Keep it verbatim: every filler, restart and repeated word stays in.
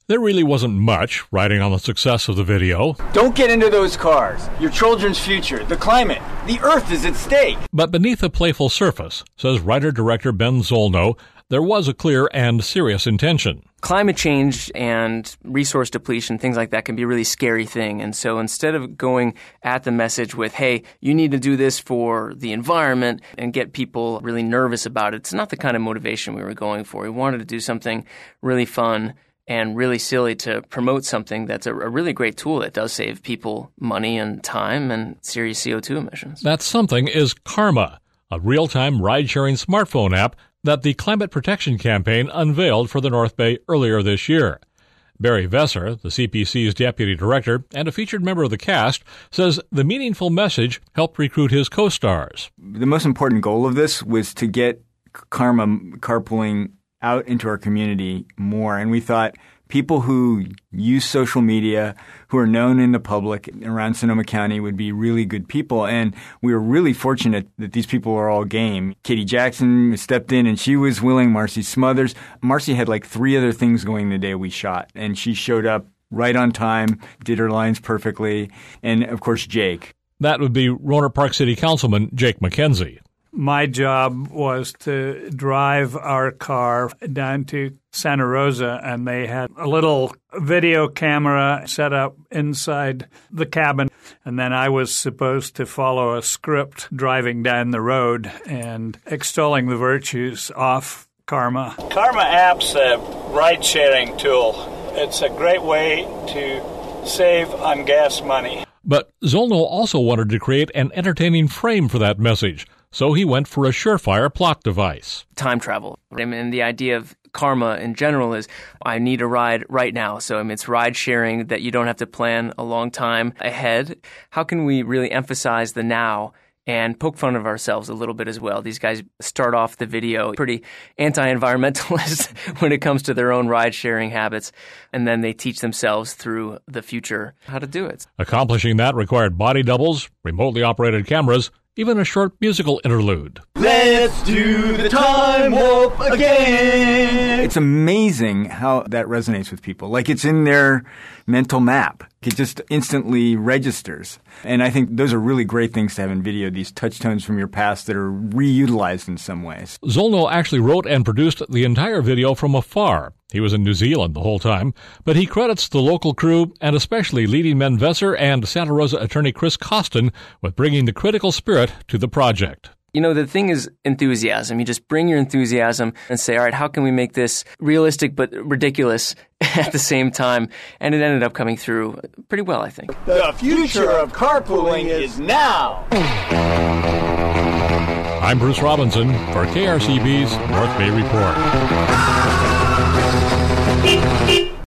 There really wasn't much riding on the success of the video. Don't get into those cars. Your children's future, the climate, the earth is at stake. But beneath the playful surface, says writer-director Ben Zollner, there was a clear and serious intention. Climate change and resource depletion, things like that, can be a really scary thing. And so instead of going at the message with, hey, you need to do this for the environment and get people really nervous about it, it's not the kind of motivation we were going for. We wanted to do something really fun and really silly to promote something that's a, a really great tool that does save people money and time and serious C O two emissions. That something is Karma, a real-time ride-sharing smartphone app that the Climate Protection Campaign unveiled for the North Bay earlier this year. Barry Vesser, the C P C's deputy director and a featured member of the cast, says the meaningful message helped recruit his co-stars. The most important goal of this was to get Karma carpooling out into our community more. And we thought people who use social media, who are known in the public around Sonoma County, would be really good people. And we were really fortunate that these people are all game. Katie Jackson stepped in and she was willing. Marcy Smothers. Marcy had like three other things going the day we shot. And she showed up right on time, did her lines perfectly. And of course, Jake. That would be Rohnert Park City Councilman Jake McKenzie. My job was to drive our car down to Santa Rosa, and they had a little video camera set up inside the cabin. And then I was supposed to follow a script driving down the road and extolling the virtues of Karma. Karma app's a ride-sharing tool. It's a great way to save on gas money. But Zollner also wanted to create an entertaining frame for that message, so he went for a surefire plot device. Time travel. I mean, the idea of Karma in general is I need a ride right now. So I mean, it's ride sharing that you don't have to plan a long time ahead. How can we really emphasize the now and poke fun of ourselves a little bit as well? These guys start off the video pretty anti-environmentalist when it comes to their own ride-sharing habits, and then they teach themselves through the future how to do it. Accomplishing that required body doubles, remotely operated cameras, even a short musical interlude. Let's do the time warp again. It's amazing how that resonates with people. Like it's in their mental map. It just instantly registers. And I think those are really great things to have in video, these touch tones from your past that are reutilized in some ways. Zollner actually wrote and produced the entire video from afar. He was in New Zealand the whole time, but he credits the local crew and especially leading men Vesser and Santa Rosa attorney Chris Costin with bringing the critical spirit to the project. You know, the thing is enthusiasm. You just bring your enthusiasm and say, all right, how can we make this realistic but ridiculous at the same time? And it ended up coming through pretty well, I think. The future of carpooling is now. I'm Bruce Robinson for K R C B's North Bay Report.